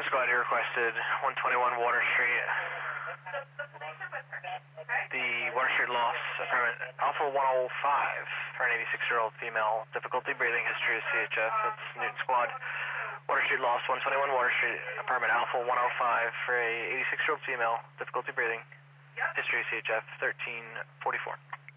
Squad, you requested 121 Water Street. The Water Street loss, apartment Alpha 105 for an 86-year-old female, difficulty breathing, history of CHF. It's Newton Squad. Water Street loss, 121 Water Street, apartment Alpha 105 for a 86-year-old female, difficulty breathing, history of CHF, 1344.